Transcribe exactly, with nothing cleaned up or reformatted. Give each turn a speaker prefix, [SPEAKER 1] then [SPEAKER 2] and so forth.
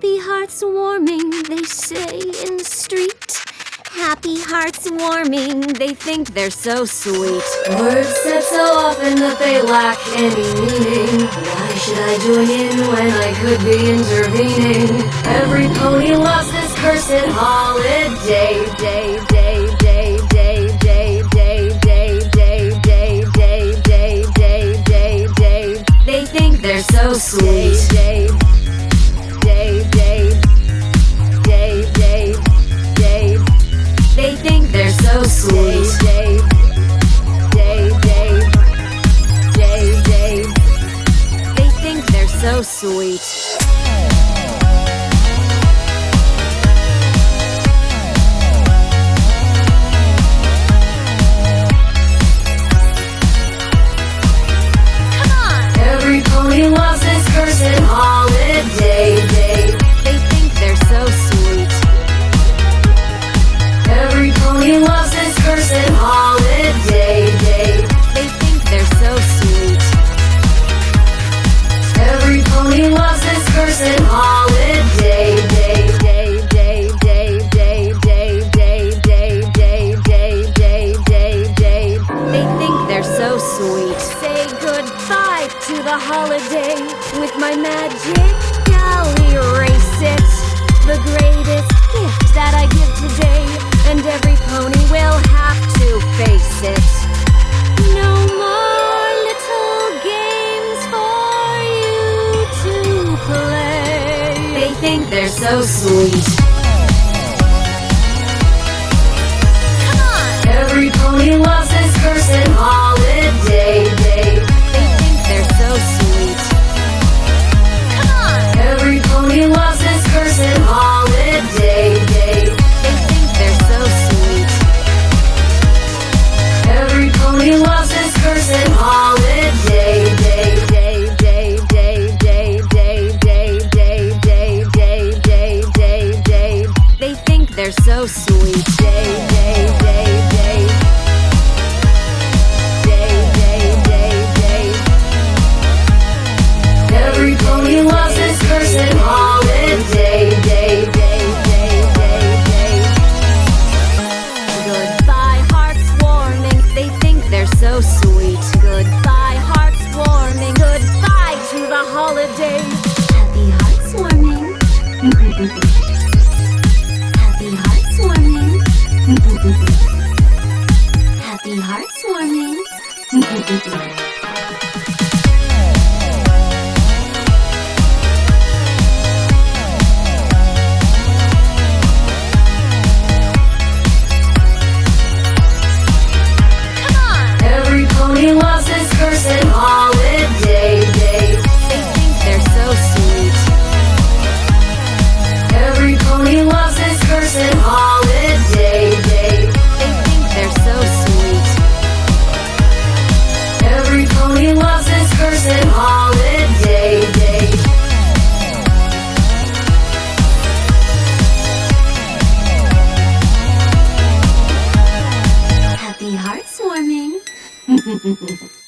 [SPEAKER 1] Happy hearts warming, they say in the street. Happy hearts warming, they think they're so sweet.
[SPEAKER 2] Words said so often that they lack any meaning. Why should I join in when I could be intervening? Every pony loves this cursed holiday. Day, day, day, day, day, day, day, day, day, day, day, day, day, day.
[SPEAKER 1] They think they're so sweet.
[SPEAKER 2] Day, day, day, day, day, day.
[SPEAKER 1] They think they're so sweet.
[SPEAKER 2] Day, day, day, day, day.
[SPEAKER 1] They think they're so sweet.
[SPEAKER 2] Every pony loves this cursed holiday. Day.
[SPEAKER 1] They think they're so sweet.
[SPEAKER 2] Every pony loves this cursed holiday. Day.
[SPEAKER 1] They think they're so sweet.
[SPEAKER 2] Every pony loves this cursed holiday. Day. Day, day, day, day, day, day, day, day, day, day, day, day.
[SPEAKER 1] They think they're so sweet.
[SPEAKER 2] Say goodbye to the holiday
[SPEAKER 1] With my magic, I'll erase it.
[SPEAKER 2] the greatest
[SPEAKER 1] Gift that I give today,
[SPEAKER 2] and every pony will have to face it.
[SPEAKER 1] no more little games for you to play.
[SPEAKER 2] They think they're so sweet. Every pony loves this cursed holiday. Day.
[SPEAKER 1] They think they're so sweet.
[SPEAKER 2] Every pony loves this cursed holiday. Day.
[SPEAKER 1] They think they're so sweet.
[SPEAKER 2] Every pony loves this cursed holiday. Day. Day, day, day, day, day, day, day, day, day, day, day, day.
[SPEAKER 1] They think they're so sweet.
[SPEAKER 2] Day, day, day, day. Day, day, day, day. Every pony loves this cursed holiday. Day, day, day, day, day.
[SPEAKER 1] Goodbye, hearts warming. They think they're so sweet. Goodbye, hearts warming. Goodbye to the holiday.
[SPEAKER 3] Happy hearts warming. Happy hearts warming. Happy hearts warming.
[SPEAKER 2] Every pony loves this cursed holiday. Day.
[SPEAKER 1] They think they're so sweet.
[SPEAKER 2] Every pony loves this cursed holiday. Day.
[SPEAKER 1] They think they're so sweet.
[SPEAKER 2] Every pony loves this cursed holiday. Day.
[SPEAKER 3] Happy hearts warming.